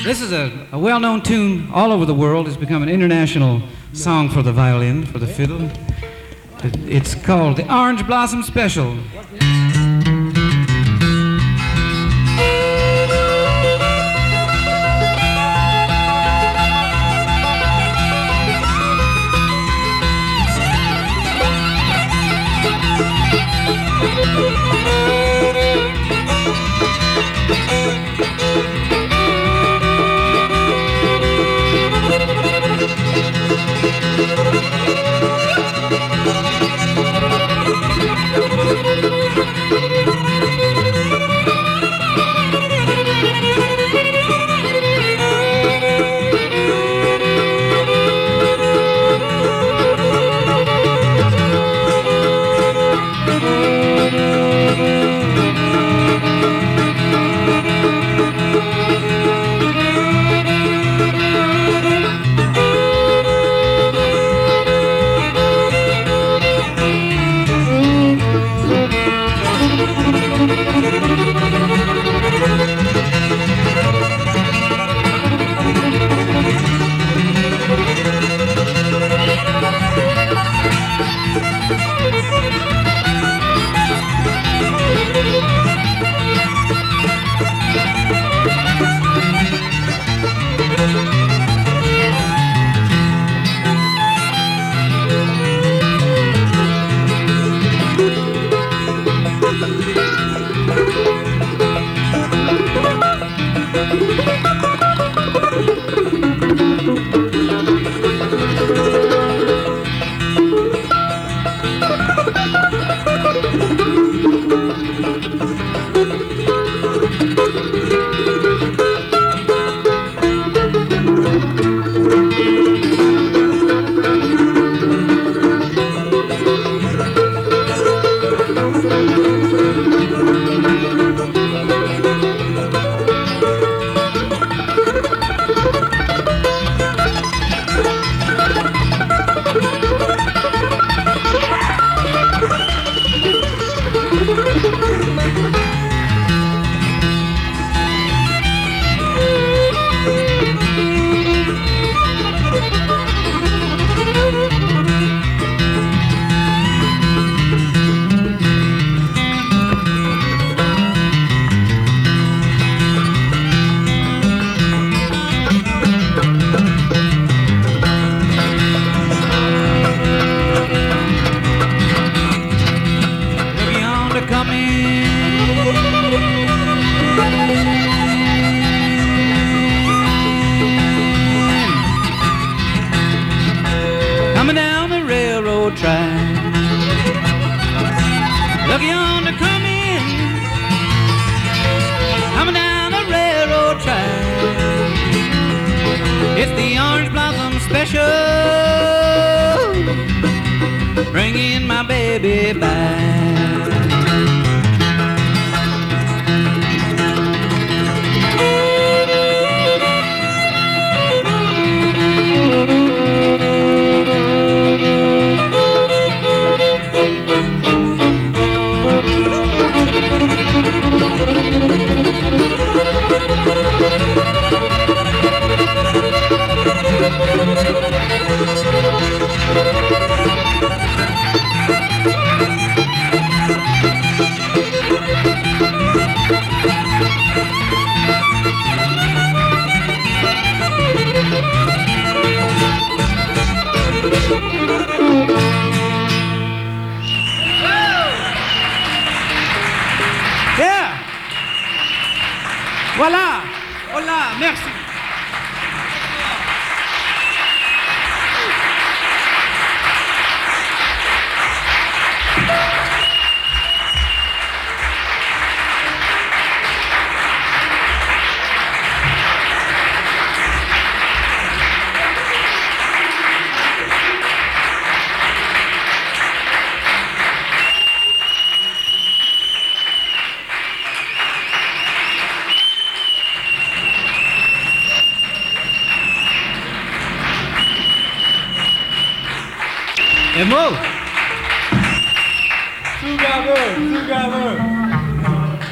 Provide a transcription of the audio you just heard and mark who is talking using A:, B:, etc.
A: This is a well-known tune all over the world. It's become an international song for the violin, for the fiddle. It's called the Orange Blossom Special. Coming down the railroad track. Look yonder coming, coming down the railroad track. It's the Orange Blossom Special, bringing my baby back. Yeah. Voilà. Hola, merci.
B: Emo! Together, together.